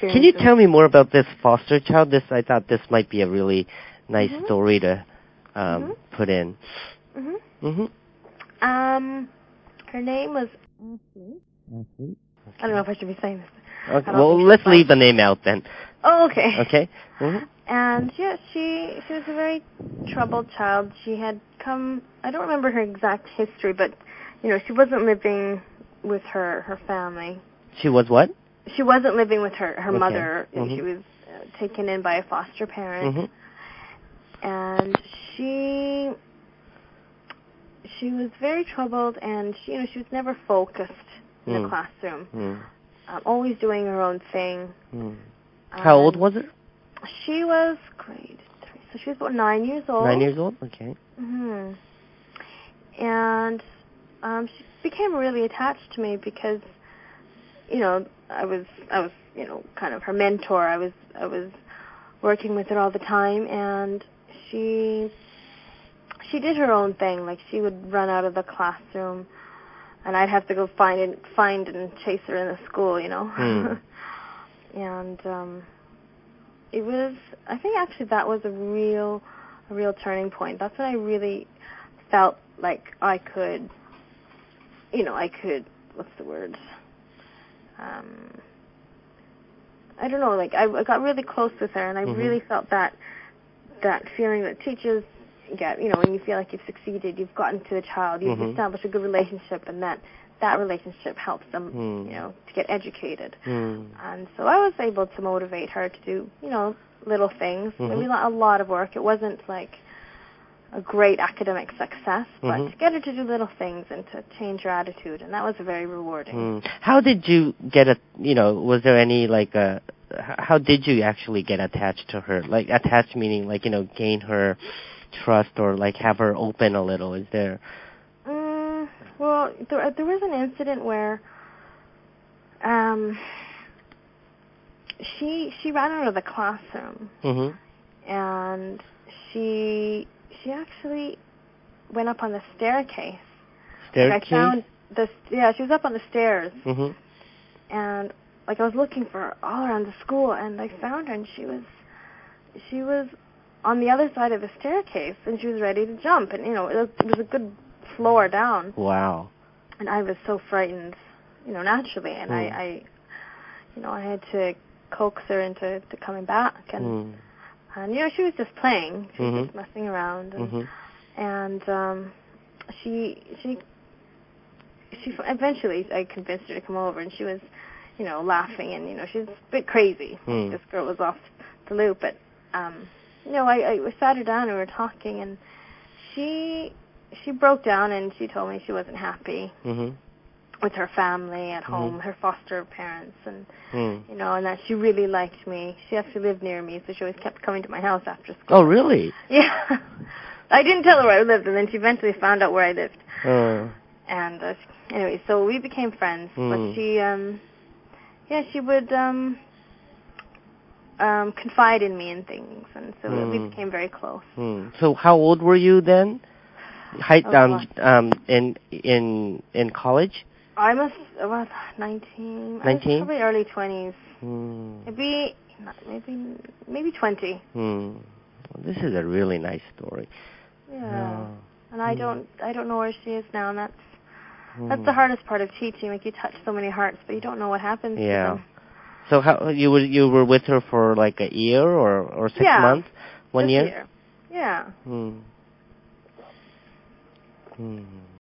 Can you tell me more about this foster child? I thought this might be a really nice story to put in. Her name was Ashley. Okay. I don't know if I should be saying this. Okay. Well, let's leave the name out then. Oh, okay. Okay. And yeah, she was a very troubled child. She had come. I don't remember her exact history, but she wasn't living with her family. She was what? She wasn't living with her mother. She was taken in by a foster parent, and she was very troubled, and she was never focused in the classroom. Always doing her own thing. How old was her? She was grade 3, so she was about 9 years old. 9 years old, okay. And she became really attached to me because, I was kind of her mentor. I was working with her all the time, and she did her own thing. Like, she would run out of the classroom, and I'd have to go find and chase her in the school, And it was, I think actually that was a real turning point. That's when I really felt like I could, what's the word? I don't know, like I got really close with her, and I really felt that feeling that teachers get, when you feel like you've succeeded, you've gotten to the child, you've established a good relationship, and that relationship helps them, to get educated. And so I was able to motivate her to do, little things. Maybe not a lot of work. It wasn't like a great academic success, but to get her to do little things and to change her attitude, and that was very rewarding. How did you get was there any how did you actually get attached to her? Like, attached meaning gain her trust, or have her open a little? Is there? Well, there was an incident where she ran out of the classroom, and she actually went up on the staircase. Staircase? I found she was up on the stairs, and I was looking for her all around the school, and I found her, and she was on the other side of the staircase, and she was ready to jump, and it was a good floor down. Wow. And I was so frightened, naturally, and I had to coax her into coming back, and she was just playing, she was just messing around, and she eventually I convinced her to come over, and she was, laughing, and she was a bit crazy. This girl was off the loop, but I sat her down and we were talking, and she broke down, and she told me she wasn't happy with her family at home, her foster parents, and and that she really liked me. She actually lived near me, so she always kept coming to my house after school. Oh, really? Yeah. I didn't tell her where I lived, and then she eventually found out where I lived. And anyway, so we became friends. But she would confide in me in things, and so we became very close. So how old were you then? In college? I was about 19. 19? I was probably early 20s. Maybe 20. Well, this is a really nice story. Yeah. And I don't know where she is now, and that's the hardest part of teaching. Like, you touch so many hearts, but you don't know what happens to them. So how you were with her for like a year or 6 months? 1 year? Yeah.